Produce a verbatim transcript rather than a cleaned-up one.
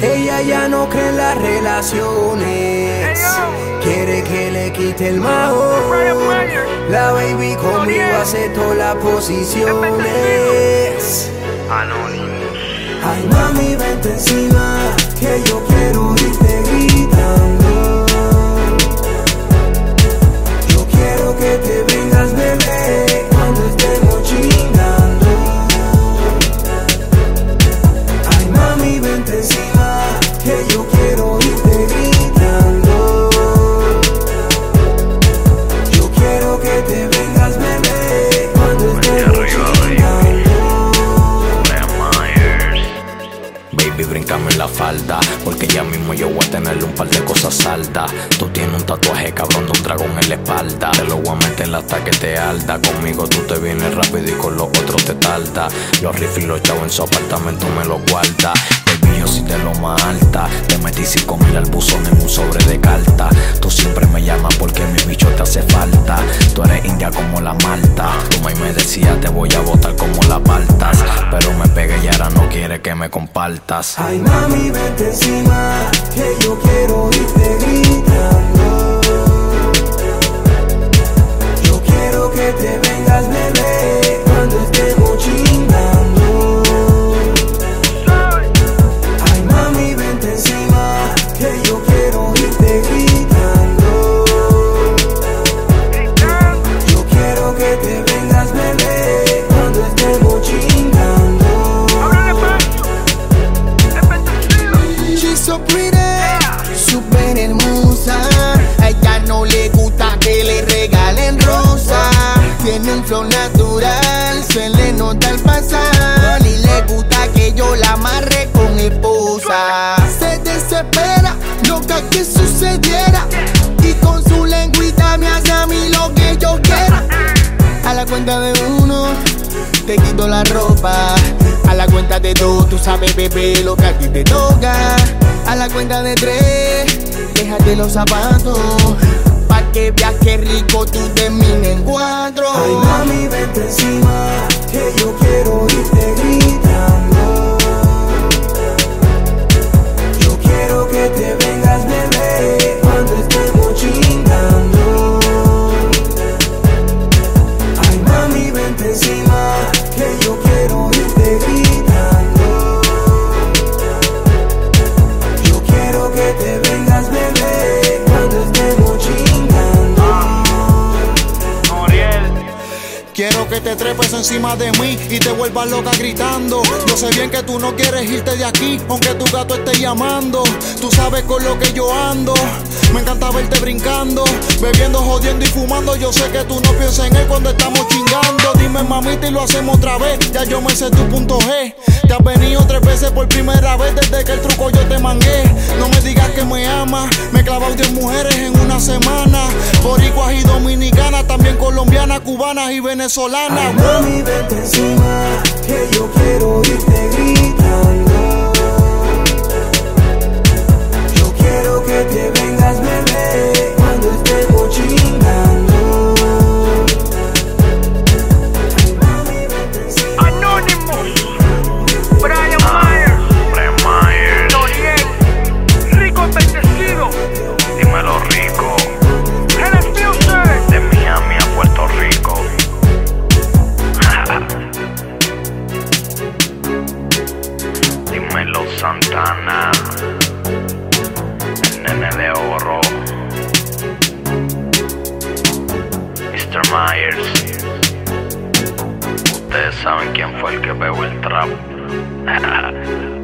Ella ya no cree en las relaciones, quiere que le quite el mago. La baby conmigo hace todas las posiciones. Ay mami, vente encima, que yo quiero irte gritando. Yo quiero que te vengas, bebé, cuando estemos chingando. Ay mami, vente encima, que yo quiero irte gritando. Yo quiero que te vengas, bebé, cuando estemos chingando. Baby, bríncame en la falda, porque ya mismo yo voy a tenerle un par de cosas saldas. Tú tienes un tatuaje cabrón de un dragón en la espalda. Te lo voy a meter hasta que te alda. Conmigo tú te vienes rápido y con los otros te tarda. Los rifles y los chavos en su apartamento me los guarda. Baby, yo soy de lo más alta. Te metí cinco mil al buzón en un sobre de carta. Tú siempre me llamas porque mi bicho te hace falta. Tú eres india como la malta. Tu mãe me decía te voy a botar como las paltas, pero me pegué y ahora no quiere que me compartas. Ay mami, vente encima, que yo quiero irte gritando. Yo quiero que te vengas, bebé, cuando estemos chingando. Ay mami, vente encima, que yo quiero irte gritando. Yo quiero que te vengas, bebé, cuando estemos chingando. She's so pretty, super hermosa. A ella no le gusta que le regalen rosa. Tiene un flow natural, se le nota el pasar. Y le gusta que yo la amarre con esposa. Se desespera, loca que sucediera. Y con su lengüita me hace a mí lo que yo quiera. A la cuenta de uno, te quito la ropa. A la cuenta de dos, tú sabes, bebé, lo que a ti te toca. A la cuenta de tres, déjate los zapatos, pa' que veas que rico tú termines en cuatro. Ay mami, vente encima, que yo quiero irte gritando. Yo quiero que te vengas, bebé, cuando estemos chingando. Ay mami, vente encima, que yo quiero irte gritando. Yo quiero que te vengas, bebé, cuando estemos chingando. Quiero que te trepes encima de mí y te vuelvas loca gritando. Yo sé bien que tú no quieres irte de aquí, aunque tu gato esté llamando. Tú sabes con lo que yo ando. Me encanta verte brincando, bebiendo, jodiendo y fumando. Yo sé que tú no piensas en él cuando estamos chingando. Dime mamita y lo hacemos otra vez. Ya yo me sé tu punto G. Te has venido tres veces por primera vez desde que el truco yo te mangué. No me digas que me amas. Me he clavado diez mujeres en una semana. Boricuas y dominicanas, también colombianas, cubanas y venezolanas. Ay mami, vente encima, que yo quiero irte gritando. Yo quiero que te vengas, bebé, cuando estemos chingando. Ay mami, vente encima. Anonymous, Brian Myers, Brian Myers, Noriel, Rico Bendecido, dímelo rico, Helen Music, de Miami a Puerto Rico. Dímelo Santana, el nene de oro, mister Myers. Ustedes saben quién fue el que pegó el trap.